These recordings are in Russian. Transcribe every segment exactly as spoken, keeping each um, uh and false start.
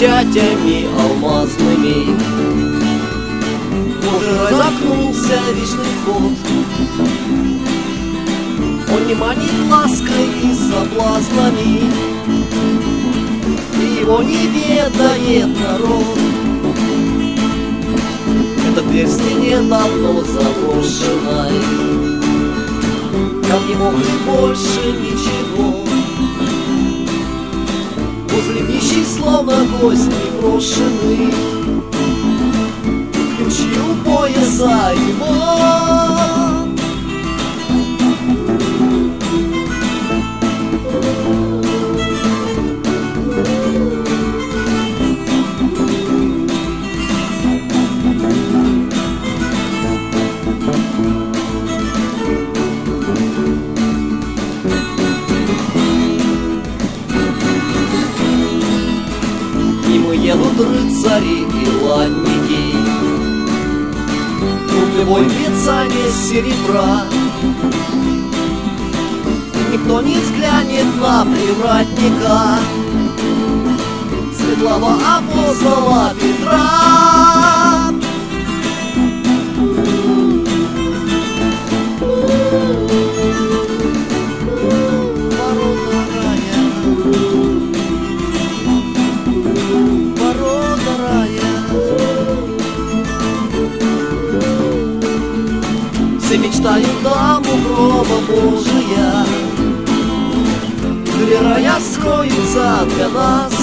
печатями алмазными. Уже разомкнулся вечный ход, он не манит лаской и соблазнами, и его не ведает народ. Эта дверь в стене давно заброшенной, там не мог и больше ничего. Возле нищий словно гость непрошенный, ключи у пояса его. Едут рыцари и ладники, рублевой венцание серебра. Никто не взглянет на привратника светлого апостола Петра. Все мечтают там у гроба Божия, где рая скроются для нас.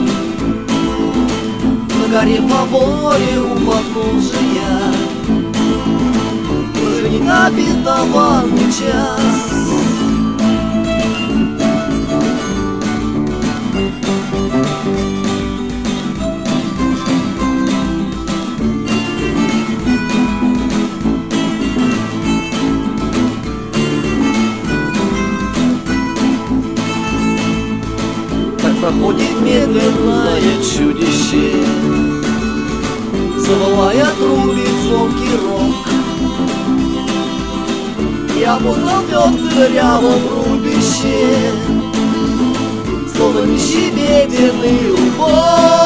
На горе Фаворе у подножия прозвенит обетованный час. Проходит медленное чудище, завывая трубит звонкий рог. Я познал мед в дырявом рубище, словно нищий бедный убог.